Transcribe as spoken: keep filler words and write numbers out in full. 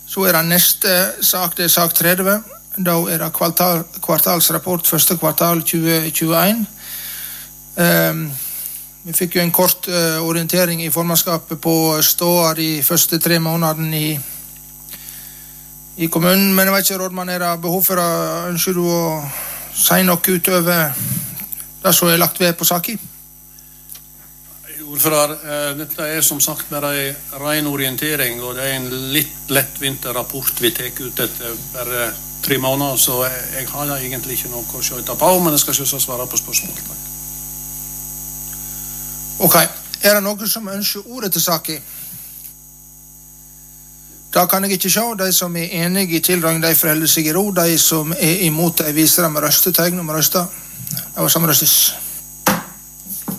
Så er det neste sak, det er sak tretti. Da er det kvartal, kvartalsrapport første kvartal tjue tjueén. Um, vi fikk jo en kort uh, orientering i formannskapet på ståa de første tre månedene i, i kommunen, men jeg vet ikke, rådmann, er det behov for å ønske du å si noe utover det som er lagt ved på saken? Ordfører, dette er som sagt bare en ren orientering, og det er en litt lettvint rapport vi tar ut etter bare tre måneder, så jeg har egentlig ikke noe å skjøte på, men jeg skal ikke svare på spørsmål. Takk. Ok, er det noen som ønsker ordet til saken? Da kan jeg ikke se. De som er enige i tildrang, de forholder seg i ro. De som er imot, de viser dem med røstetegn om røster. Det var samrøstes.